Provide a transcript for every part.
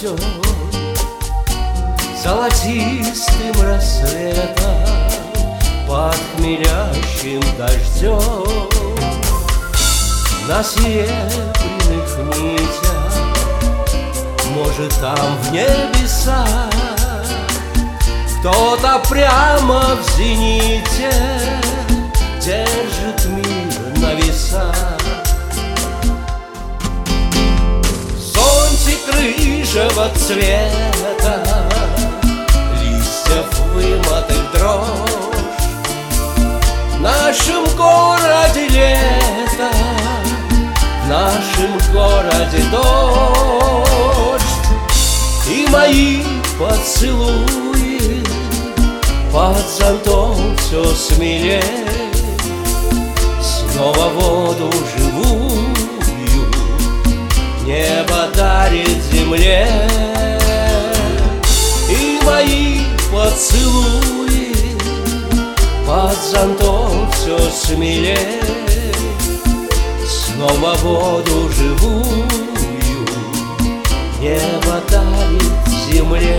все золотистым рассветом под хмелящим дождем. На серебряных нитях, может, там в небесах кто-то прямо в зените держит мир на весах. Зонтик рыжего цвета, листьев вымытых дрожь. В нашем городе лето, в нашем городе дождь. И мои поцелуи под зонтом все смелее. Снова воду живую небо дарит земле. И мои поцелуи под зонтом все смелее. Снова воду живую небо дарит земле.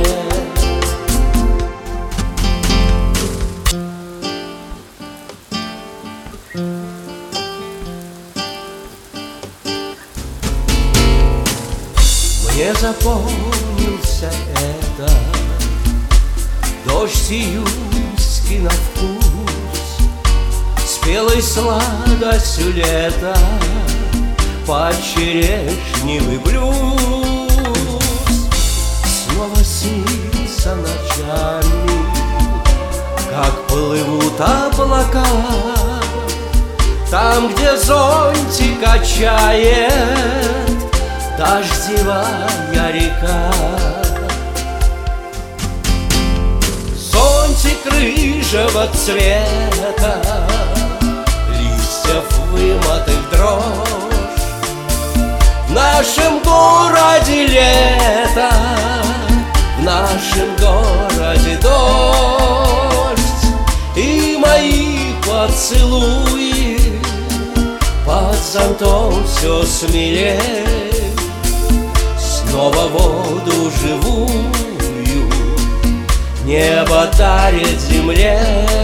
Мне запомнился этот дождь июльский на вкус, спелой сладостью лета под черешневый блюз. Снова снится ночами, как плывут облака, там, где зонтик качает дождевая река. Зонтик рыжего цвета, листьев вымытых дрожь. В нашем городе лето, в нашем городе дождь. И мои поцелуи под зонтом все смелее. Снова воду живую небо дарит земле.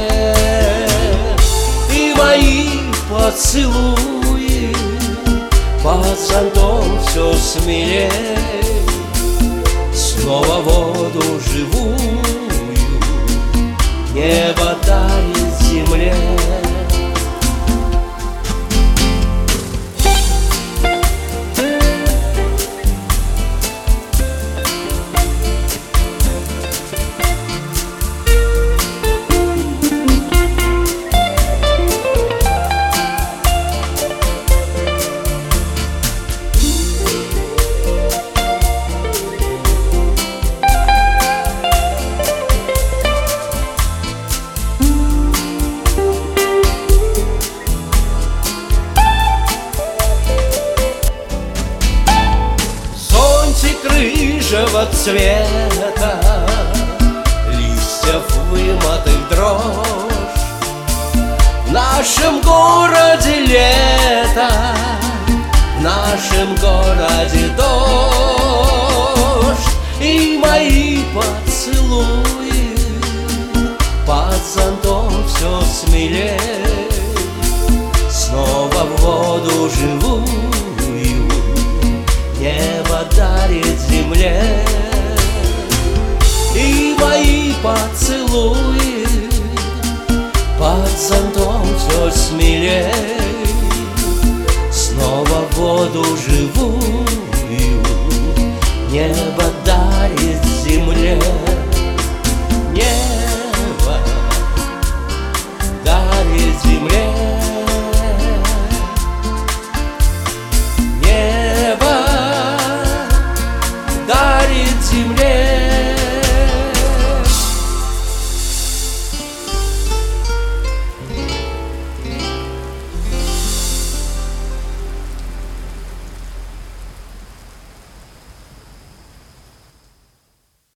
И мои поцелуи под зонтом все смелее. Снова воду живую небо дарит земле. Рыжего цвета, листьев вымытых дрожь. В нашем городе лето, в нашем городе дождь. И мои поцелуи под зонтом все смелее. Снова в воду живую небо дарит земле. И мои поцелуи под зонтом все смелее. Снова воду живую небо дарит земле. Небо